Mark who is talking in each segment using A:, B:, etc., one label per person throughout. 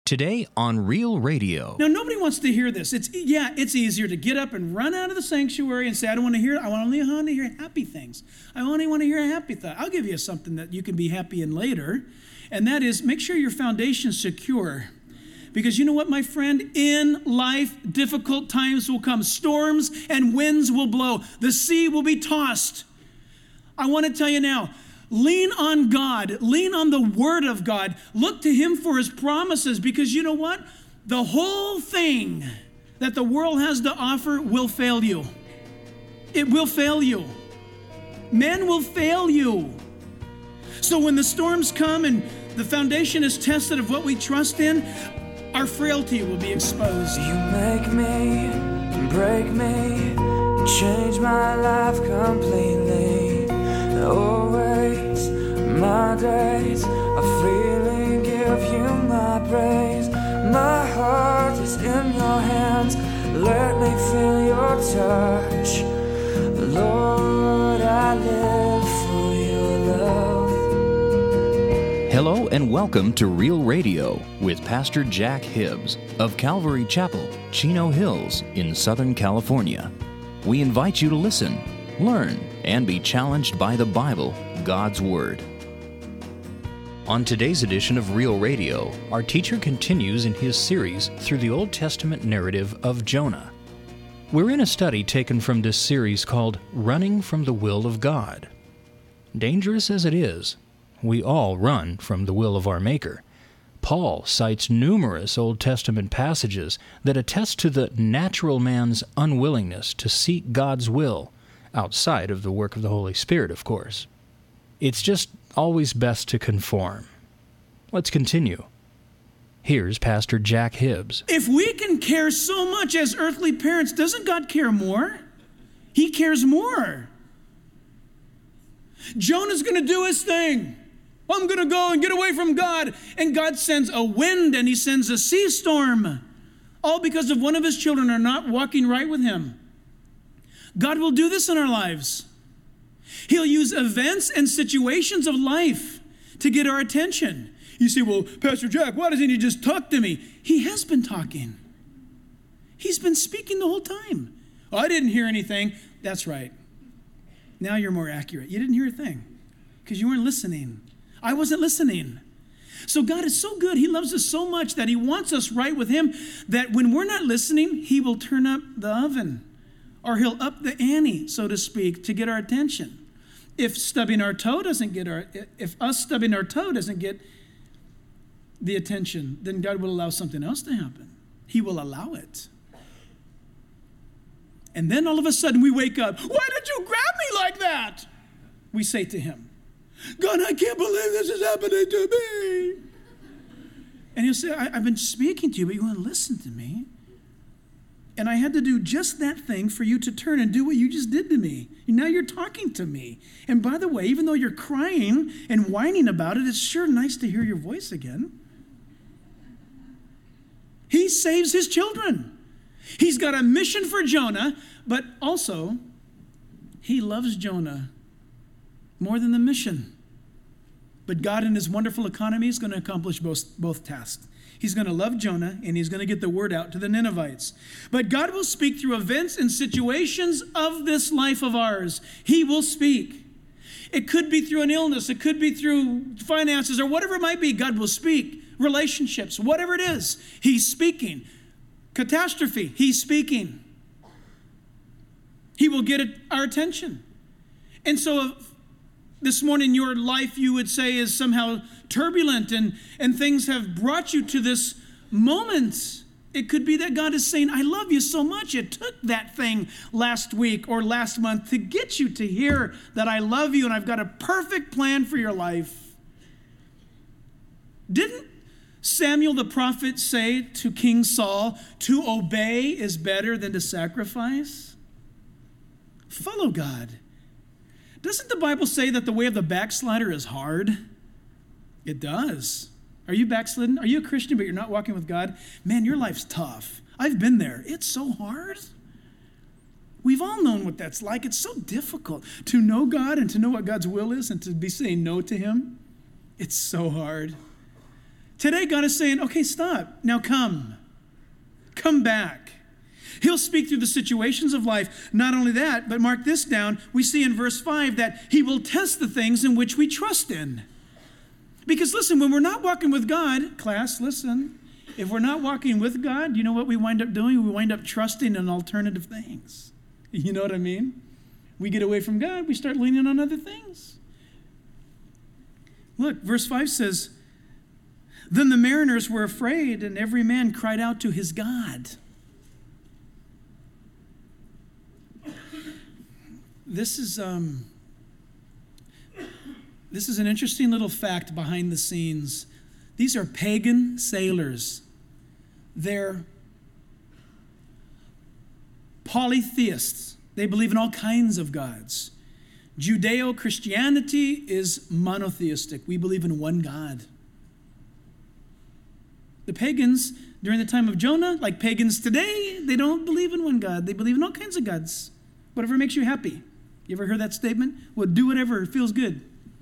A: Today on Real Radio.
B: Now, nobody wants to hear this. It's easier to get up and run out of the sanctuary and say, I don't want to hear it. I only want to hear happy things. I only want to hear a happy thought. I'll give you something that you can be happy in later, and that is make sure your foundation's secure. Because you know what, my friend? In life, difficult times will come. Storms and winds will blow. The sea will be tossed. I want to tell you now, lean on God. Lean on the Word of God. Look to Him for His promises, because you know what? The whole thing that the world has to offer will fail you. It will fail you. Men will fail you. So when the storms come and the foundation is tested of what we trust in, our frailty will be exposed.
C: You make me, break me, change my life completely. Always, my days, I freely give you my praise. My heart is in your hands, let me feel your touch. Lord, I live for your love.
A: Hello and welcome to Real Radio with Pastor Jack Hibbs of Calvary Chapel, Chino Hills in Southern California. We invite you to listen, learn, and be challenged by the Bible, God's Word. On today's edition of Real Radio, our teacher continues in his series through the Old Testament narrative of Jonah. We're in a study taken from this series called Running from the Will of God. Dangerous as it is, we all run from the will of our Maker. Paul cites numerous Old Testament passages that attest to the natural man's unwillingness to seek God's will, outside of the work of the Holy Spirit, of course. It's just always best to conform. Let's continue. Here's Pastor Jack Hibbs.
B: If we can care so much as earthly parents, doesn't God care more? He cares more. Jonah's going to do his thing. I'm going to go and get away from God. And God sends a wind and He sends a sea storm. All because of one of His children are not walking right with Him. God will do this in our lives. He'll use events and situations of life to get our attention. You say, well, Pastor Jack, why doesn't He just talk to me? He has been talking. He's been speaking the whole time. Oh, I didn't hear anything. That's right. Now you're more accurate. You didn't hear a thing because you weren't listening. I wasn't listening. So God is so good. He loves us so much that He wants us right with Him, that when we're not listening, He will turn up the oven. Or He'll up the ante, so to speak, to get our attention. If us stubbing our toe doesn't get the attention, then God will allow something else to happen. He will allow it. And then all of a sudden we wake up. Why did you grab me like that? We say to Him, God, I can't believe this is happening to me. And He'll say, I've been speaking to you, but you won't listen to me. And I had to do just that thing for you to turn and do what you just did to me. And now you're talking to me. And by the way, even though you're crying and whining about it, it's sure nice to hear your voice again. He saves His children. He's got a mission for Jonah, but also He loves Jonah more than the mission. But God in His wonderful economy is going to accomplish both tasks. He's going to love Jonah, and He's going to get the word out to the Ninevites. But God will speak through events and situations of this life of ours. He will speak. It could be through an illness. It could be through finances or whatever it might be. God will speak. Relationships, whatever it is, He's speaking. Catastrophe, He's speaking. He will get our attention. And so this morning, your life, you would say, is somehow turbulent and things have brought you to this moment. It could be that God is saying, I love you so much. It took that thing last week or last month to get you to hear that I love you and I've got a perfect plan for your life. Didn't Samuel the prophet say to King Saul, to obey is better than to sacrifice? Follow God. Doesn't the Bible say that the way of the backslider is hard? It does. Are you backslidden? Are you a Christian but you're not walking with God? Man, your life's tough. I've been there. It's so hard. We've all known what that's like. It's so difficult to know God and to know what God's will is and to be saying no to Him. It's so hard. Today, God is saying, okay, stop. Now come. Come back. He'll speak through the situations of life. Not only that, but mark this down. We see in verse 5 that he will test the things in which we trust in. Because listen, when we're not walking with God, class, listen, if we're not walking with God, you know what we wind up doing? We wind up trusting in alternative things. You know what I mean? We get away from God, we start leaning on other things. Look, verse 5 says, then the mariners were afraid, and every man cried out to his God. This is an interesting little fact behind the scenes. These are pagan sailors. They're polytheists. They believe in all kinds of gods. Judeo-Christianity is monotheistic. We believe in one God. The pagans, during the time of Jonah, like pagans today, they don't believe in one God. They believe in all kinds of gods. Whatever makes you happy. You ever heard that statement? Well, do whatever, it feels good.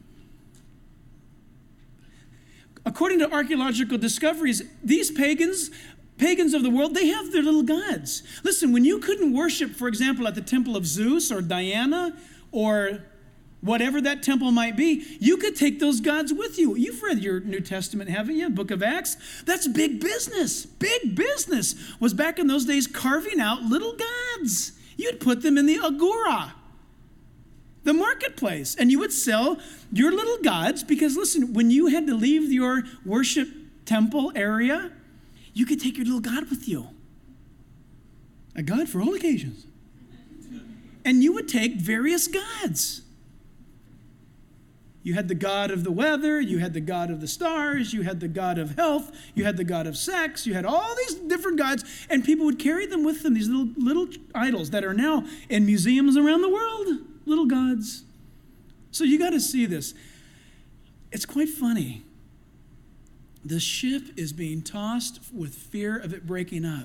B: According to archaeological discoveries, these pagans of the world, they have their little gods. Listen, when you couldn't worship, for example, at the temple of Zeus or Diana or whatever that temple might be, you could take those gods with you. You've read your New Testament, haven't you? Book of Acts. That's big business. Big business was back in those days carving out little gods. You'd put them in the agora, the marketplace, and you would sell your little gods because, listen, when you had to leave your worship temple area, you could take your little god with you. A god for all occasions. And you would take various gods. You had the god of the weather, you had the god of the stars, you had the god of health, you had the god of sex, you had all these different gods, and people would carry them with them, these little idols that are now in museums around the world, little gods. So you got to see this. It's quite funny. The ship is being tossed with fear of it breaking up.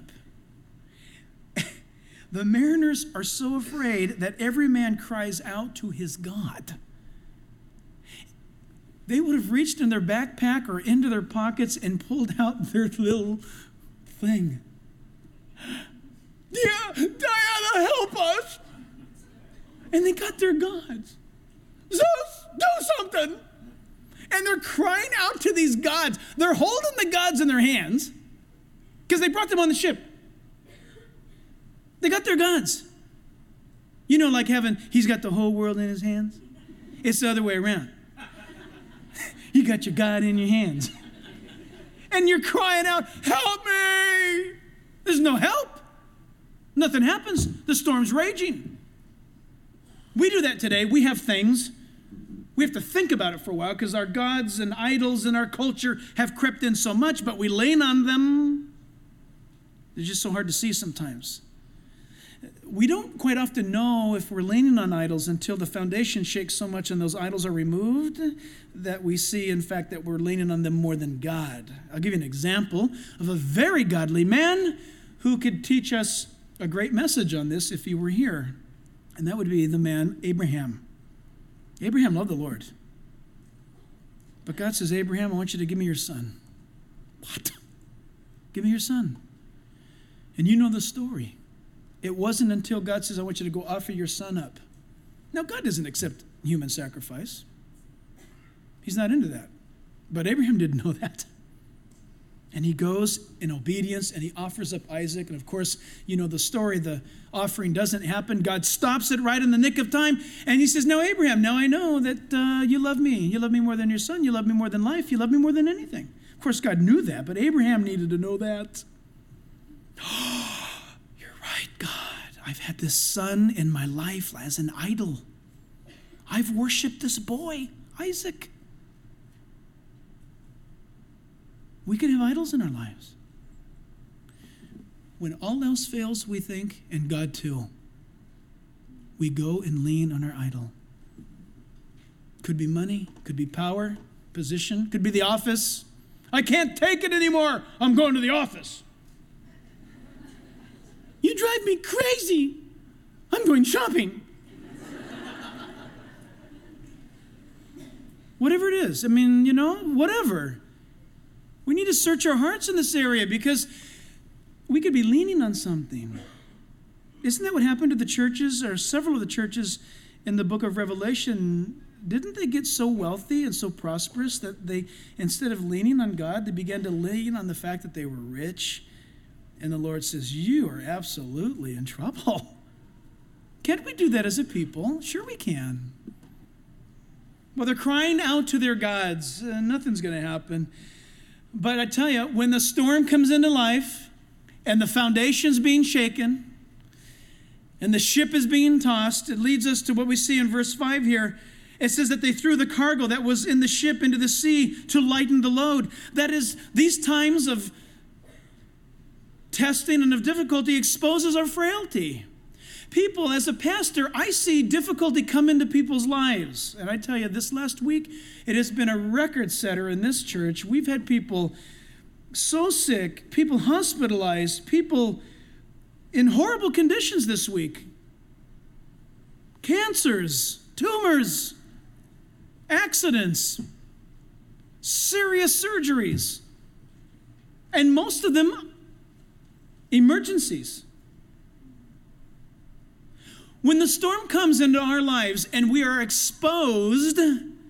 B: The mariners are so afraid that every man cries out to his God. They would have reached in their backpack or into their pockets and pulled out their little thing. Yeah, Diana, help us. And they got their gods. Zeus, do something. And they're crying out to these gods. They're holding the gods in their hands because they brought them on the ship. They got their gods. You know, like heaven, he's got the whole world in his hands. It's the other way around. You got your God in your hands. And you're crying out, help me. There's no help. Nothing happens. The storm's raging. We do that today. We have things. We have to think about it for a while because our gods and idols in our culture have crept in so much, but we lean on them. They're just so hard to see sometimes. We don't quite often know if we're leaning on idols until the foundation shakes so much and those idols are removed that we see, in fact, that we're leaning on them more than God. I'll give you an example of a very godly man who could teach us a great message on this if he were here. And that would be the man Abraham. Abraham loved the Lord. But God says, Abraham, I want you to give me your son. What? Give me your son. And you know the story. It wasn't until God says, I want you to go offer your son up. Now, God doesn't accept human sacrifice. He's not into that. But Abraham didn't know that. And he goes in obedience and he offers up Isaac. And of course, you know the story. The offering doesn't happen. God stops it right in the nick of time. And he says, now, Abraham, now I know that you love me. You love me more than your son. You love me more than life. You love me more than anything. Of course, God knew that, but Abraham needed to know that. You're right, God. I've had this son in my life as an idol. I've worshiped this boy, Isaac. We can have idols in our lives. When all else fails, we think, and God too, we go and lean on our idol. Could be money, could be power, position, could be the office. I can't take it anymore. I'm going to the office. You drive me crazy. I'm going shopping. Whatever it is. I mean, you know, whatever. We need to search our hearts in this area because we could be leaning on something. Isn't that what happened to the churches, or several of the churches in the book of Revelation? Didn't they get so wealthy and so prosperous that they, instead of leaning on God, they began to lean on the fact that they were rich? And the Lord says, you are absolutely in trouble. Can't we do that as a people? Sure we can. Well, they're crying out to their gods. Nothing's going to happen. But I tell you, when the storm comes into life and the foundation's being shaken and the ship is being tossed, it leads us to what we see in verse 5 here. It says that they threw the cargo that was in the ship into the sea to lighten the load. That is, these times of testing and of difficulty exposes our frailty. People, as a pastor, I see difficulty come into people's lives. And I tell you, this last week, it has been a record setter in this church. We've had people so sick, people hospitalized, people in horrible conditions this week. Cancers, tumors, accidents, serious surgeries, and most of them emergencies. When the storm comes into our lives and we are exposed,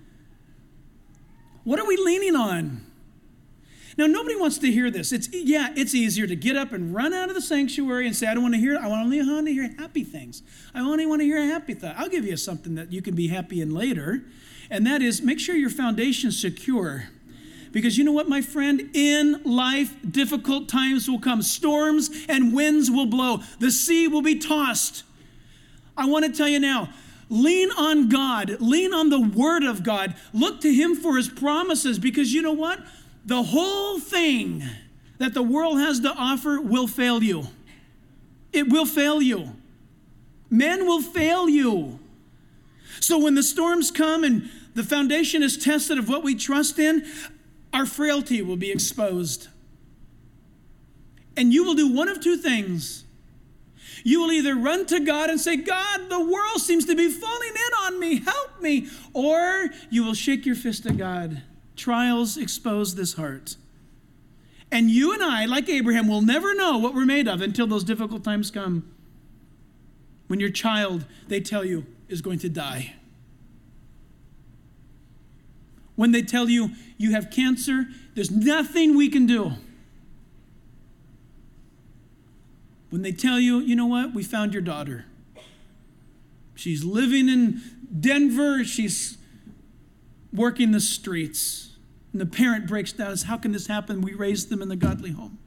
B: what are we leaning on? Now, nobody wants to hear this. It's easier to get up and run out of the sanctuary and say, I don't want to hear it. I only want to hear happy things. I only want to hear a happy thought. I'll give you something that you can be happy in later, and that is make sure your foundation's secure. Because you know what, my friend? In life, difficult times will come. Storms and winds will blow. The sea will be tossed. I want to tell you now, lean on God. Lean on the Word of God. Look to Him for His promises, because you know what? The whole thing that the world has to offer will fail you. It will fail you. Men will fail you. So when the storms come and the foundation is tested of what we trust in, our frailty will be exposed. And you will do one of two things. You will either run to God and say, God, the world seems to be falling in on me, help me. Or you will shake your fist at God. Trials expose this heart. And you and I, like Abraham, will never know what we're made of until those difficult times come. When your child, they tell you, is going to die. When they tell you you have cancer, there's nothing we can do. When they tell you, you know what, we found your daughter. She's living in Denver. She's working the streets. And the parent breaks down and says, how can this happen? We raised them in the godly home.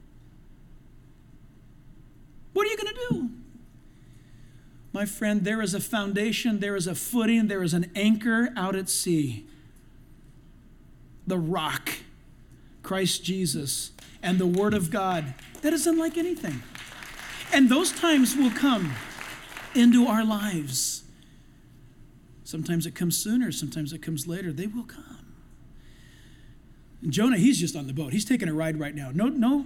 B: What are you going to do? My friend, there is a foundation, there is a footing, there is an anchor out at sea. The rock, Christ Jesus, and the Word of God, that is unlike anything. And those times will come into our lives. Sometimes it comes sooner, sometimes it comes later. They will come. And Jonah, he's just on the boat. He's taking a ride right now. No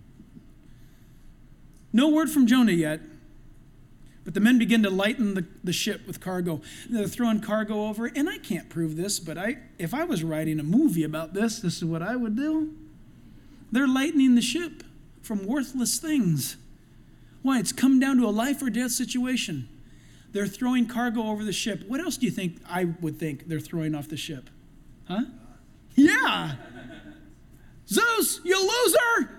B: word from Jonah yet. But the men begin to lighten the ship with cargo. They're throwing cargo over. And I can't prove this, but if I was writing a movie about this is what I would do. They're lightening the ship from worthless things. Why? It's come down to a life or death situation. They're throwing cargo over the ship. What else do you think I would think they're throwing off the ship? Huh? Yeah. Zeus, you loser!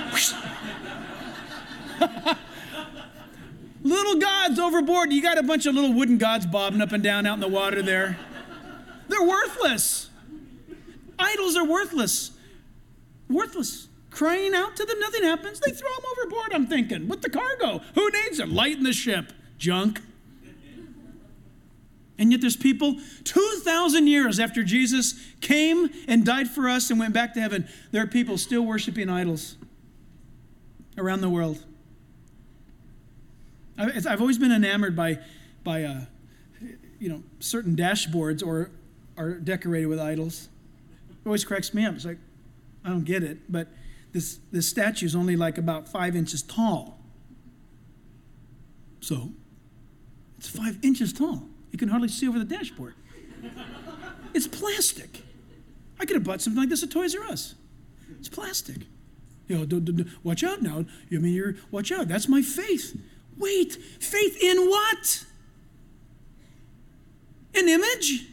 B: Little gods overboard. You got a bunch of little wooden gods bobbing up and down out in the water there. They're worthless. Idols are worthless. Worthless. Crying out to them, nothing happens. They throw them overboard, I'm thinking. With the cargo. Who needs them? Lighten the ship. Junk. And yet there's people 2,000 years after Jesus came and died for us and went back to heaven, there are people still worshiping idols around the world. I've always been enamored by certain dashboards are decorated with idols. It always cracks me up. It's like, I don't get it, but this statue is only like about 5 inches tall. So, it's 5 inches tall. You can hardly see over the dashboard. It's plastic. I could have bought something like this at Toys R Us. It's plastic. Watch out now. Watch out. That's my faith. Wait, faith in what? An image?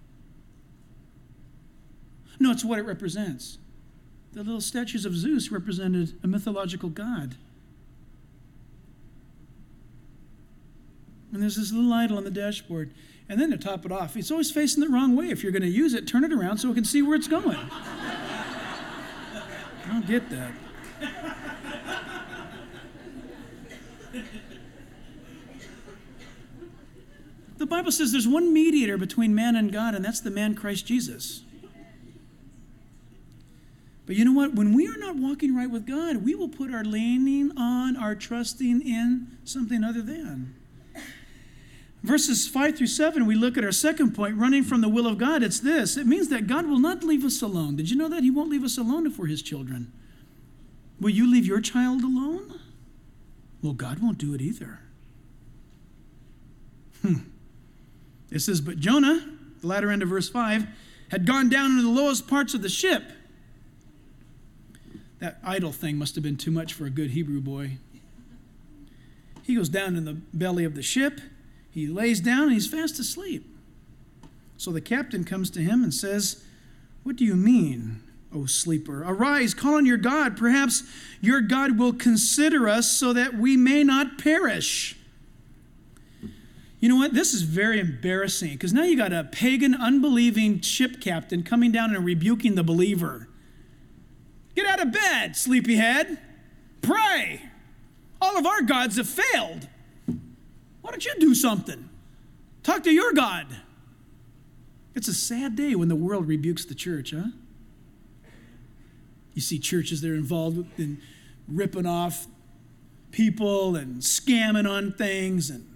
B: No, it's what it represents. The little statues of Zeus represented a mythological god. And there's this little idol on the dashboard. And then to top it off, it's always facing the wrong way. If you're going to use it, turn it around so it can see where it's going. I don't get that. The Bible says there's one mediator between man and God, and that's the man Christ Jesus. But you know what? When we are not walking right with God, we will put our leaning on, our trusting in something other than. Verses 5 through 7, we look at our second point, running from the will of God. It's this. It means that God will not leave us alone. Did you know that? He won't leave us alone if we're his children. Will you leave your child alone? Well, God won't do it either. It says, but Jonah, the latter end of verse 5, had gone down into the lowest parts of the ship. That idol thing must have been too much for a good Hebrew boy. He goes down in the belly of the ship. He lays down and he's fast asleep. So the captain comes to him and says, what do you mean, O sleeper? Arise, call on your God. Perhaps your God will consider us so that we may not perish. You know what? This is very embarrassing because now you got a pagan, unbelieving ship captain coming down and rebuking the believer. Get out of bed, sleepyhead. Pray. All of our gods have failed. Why don't you do something? Talk to your God. It's a sad day when the world rebukes the church, huh? You see churches that are involved in ripping off people and scamming on things and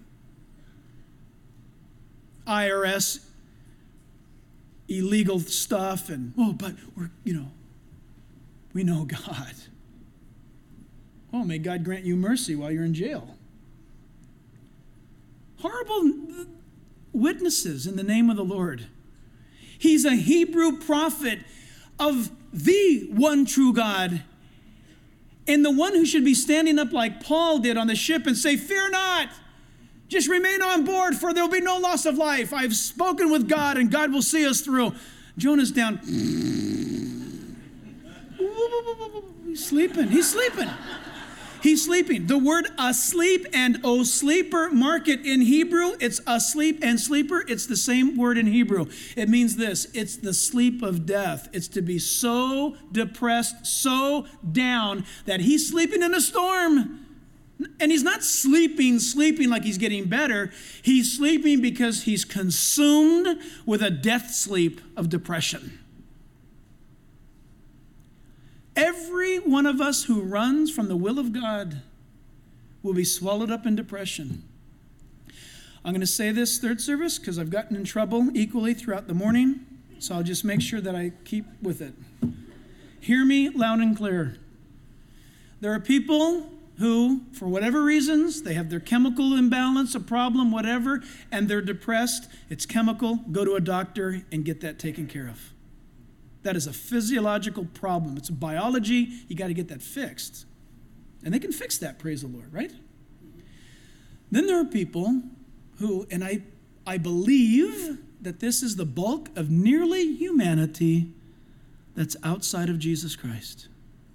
B: IRS illegal stuff and, but we know God. Oh, may God grant you mercy while you're in jail. Horrible witnesses in the name of the Lord. He's a Hebrew prophet of the one true God. And the one who should be standing up like Paul did on the ship and say, fear not, just remain on board for there will be no loss of life. I've spoken with God and God will see us through. Jonah's down. He's sleeping. He's sleeping. The word asleep and O sleeper, mark it in Hebrew. It's asleep and sleeper. It's the same word in Hebrew. It means this. It's the sleep of death. It's to be so depressed, so down that he's sleeping in a storm. And he's not sleeping like he's getting better. He's sleeping because he's consumed with a death sleep of depression. Every one of us who runs from the will of God will be swallowed up in depression. I'm going to say this third service because I've gotten in trouble equally throughout the morning, so I'll just make sure that I keep with it. Hear me loud and clear. There are people who, for whatever reasons, they have their chemical imbalance, a problem, whatever, and they're depressed. It's chemical. Go to a doctor and get that taken care of. That is a physiological problem. It's a biology. You got to get that fixed. And they can fix that, praise the Lord, right? Then there are people who, and I believe that this is the bulk of nearly humanity that's outside of Jesus Christ.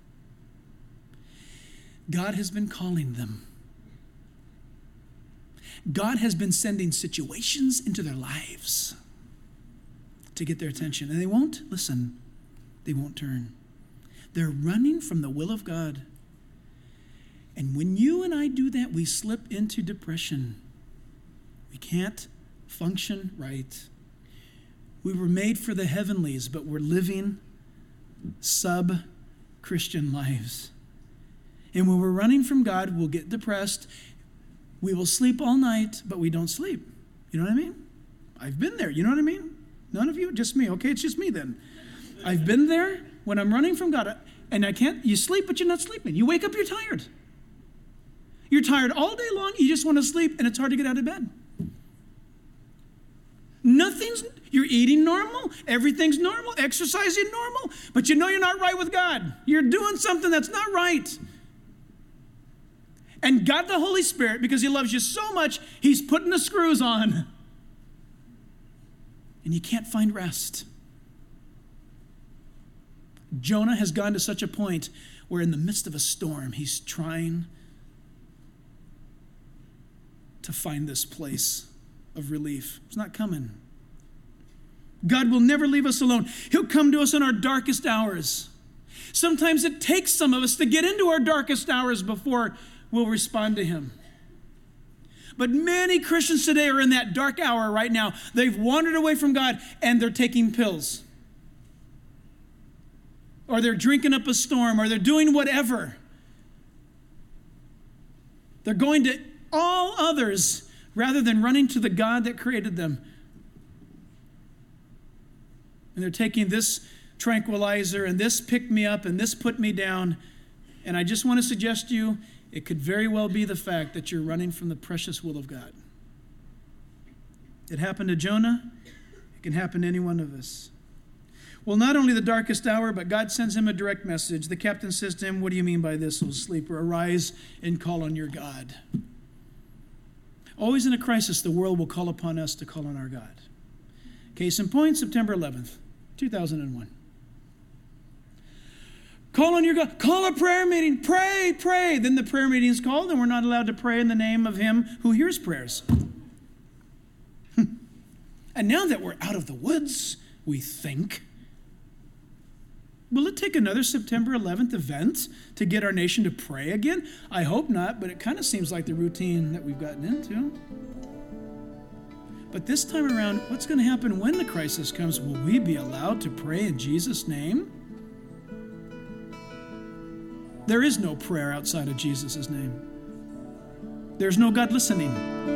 B: God has been calling them. God has been sending situations into their lives to get their attention. And they won't listen. They won't turn. They're running from the will of God. And when you and I do that, we slip into depression. We can't function right. We were made for the heavenlies, but we're living sub-Christian lives. And when we're running from God, we'll get depressed. We will sleep all night, but we don't sleep. You know what I mean? I've been there. You know what I mean? None of you? Just me. Okay, it's just me then. I've been there when I'm running from God, and I can't. You sleep, but you're not sleeping. You wake up, you're tired. You're tired all day long. You just want to sleep, and it's hard to get out of bed. Nothing you're eating normal, everything's normal, exercising normal, but you know you're not right with God. You're doing something that's not right. And God the Holy Spirit, because he loves you so much, he's putting the screws on. And you can't find rest. Jonah has gone to such a point where in the midst of a storm, he's trying to find this place of relief. It's not coming. God will never leave us alone. He'll come to us in our darkest hours. Sometimes it takes some of us to get into our darkest hours before we'll respond to him. But many Christians today are in that dark hour right now. They've wandered away from God and they're taking pills. Or they're drinking up a storm, or they're doing whatever. They're going to all others rather than running to the God that created them. And they're taking this tranquilizer and this pick me up and this put me down. And I just want to suggest to you, it could very well be the fact that you're running from the precious will of God. It happened to Jonah. It can happen to any one of us. Well, not only the darkest hour, but God sends him a direct message. The captain says to him, "What do you mean by this, O sleeper? Arise and call on your God." Always in a crisis, the world will call upon us to call on our God. Case in point, September 11th, 2001. Call on your God. Call a prayer meeting. Pray, pray. Then the prayer meeting is called, and we're not allowed to pray in the name of him who hears prayers. And now that we're out of the woods, we think, will it take another September 11th event to get our nation to pray again? I hope not, but it kind of seems like the routine that we've gotten into. But this time around, what's going to happen when the crisis comes? Will we be allowed to pray in Jesus' name? There is no prayer outside of Jesus' name. There's no God listening.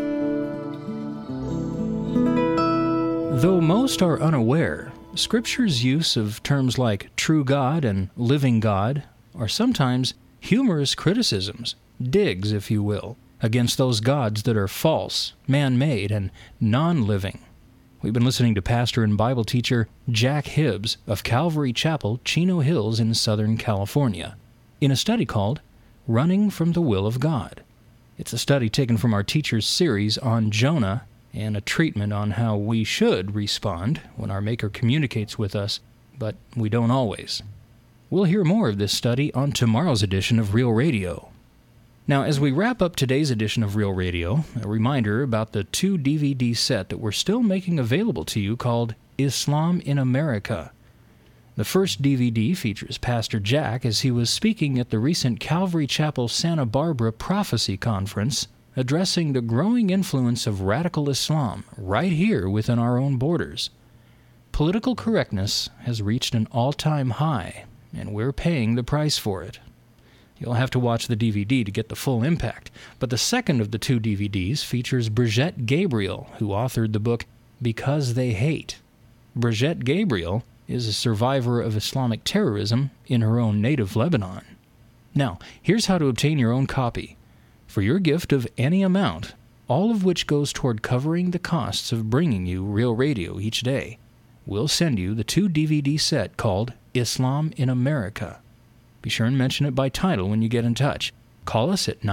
A: Though most are unaware, Scripture's use of terms like true God and living God are sometimes humorous criticisms, digs, if you will, against those gods that are false, man-made, and non-living. We've been listening to pastor and Bible teacher Jack Hibbs of Calvary Chapel, Chino Hills in Southern California, in a study called Running from the Will of God. It's a study taken from our teacher's series on Jonah and a treatment on how we should respond when our Maker communicates with us, but we don't always. We'll hear more of this study on tomorrow's edition of Real Radio. Now, as we wrap up today's edition of Real Radio, a reminder about the 2 DVD set that we're still making available to you called Islam in America. The first DVD features Pastor Jack as he was speaking at the recent Calvary Chapel Santa Barbara Prophecy Conference, addressing the growing influence of radical Islam right here within our own borders. Political correctness has reached an all-time high, and we're paying the price for it. You'll have to watch the DVD to get the full impact, but the second of the 2 DVDs features Brigitte Gabriel, who authored the book Because They Hate. Brigitte Gabriel is a survivor of Islamic terrorism in her own native Lebanon. Now, here's how to obtain your own copy. For your gift of any amount, all of which goes toward covering the costs of bringing you Real Radio each day, we'll send you the 2 DVD set called Islam in America. Be sure and mention it by title when you get in touch. Call us at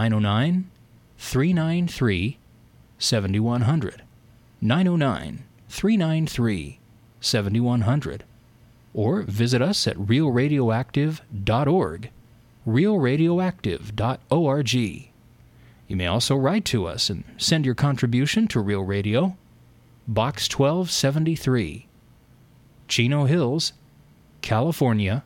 A: 909-393-7100. 909-393-7100. Or visit us at realradioactive.org. realradioactive.org. You may also write to us and send your contribution to Real Radio, Box 1273, Chino Hills, California,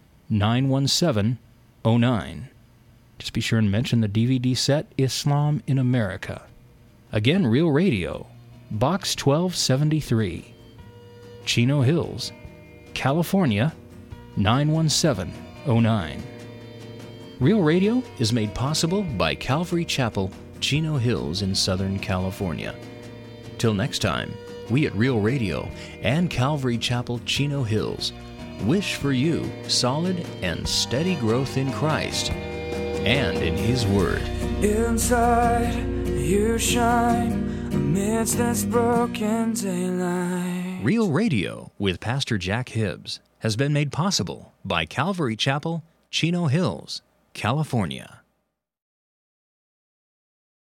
A: 91709. Just be sure and mention the DVD set Islam in America. Again, Real Radio, Box 1273, Chino Hills, California, 91709. Real Radio is made possible by Calvary Chapel, Chino Hills in Southern California. Till next time, we at Real Radio and Calvary Chapel, Chino Hills wish for you solid and steady growth in Christ and in His Word.
C: Inside, you shine amidst this broken daylight.
A: Real Radio with Pastor Jack Hibbs has been made possible by Calvary Chapel, Chino Hills, California.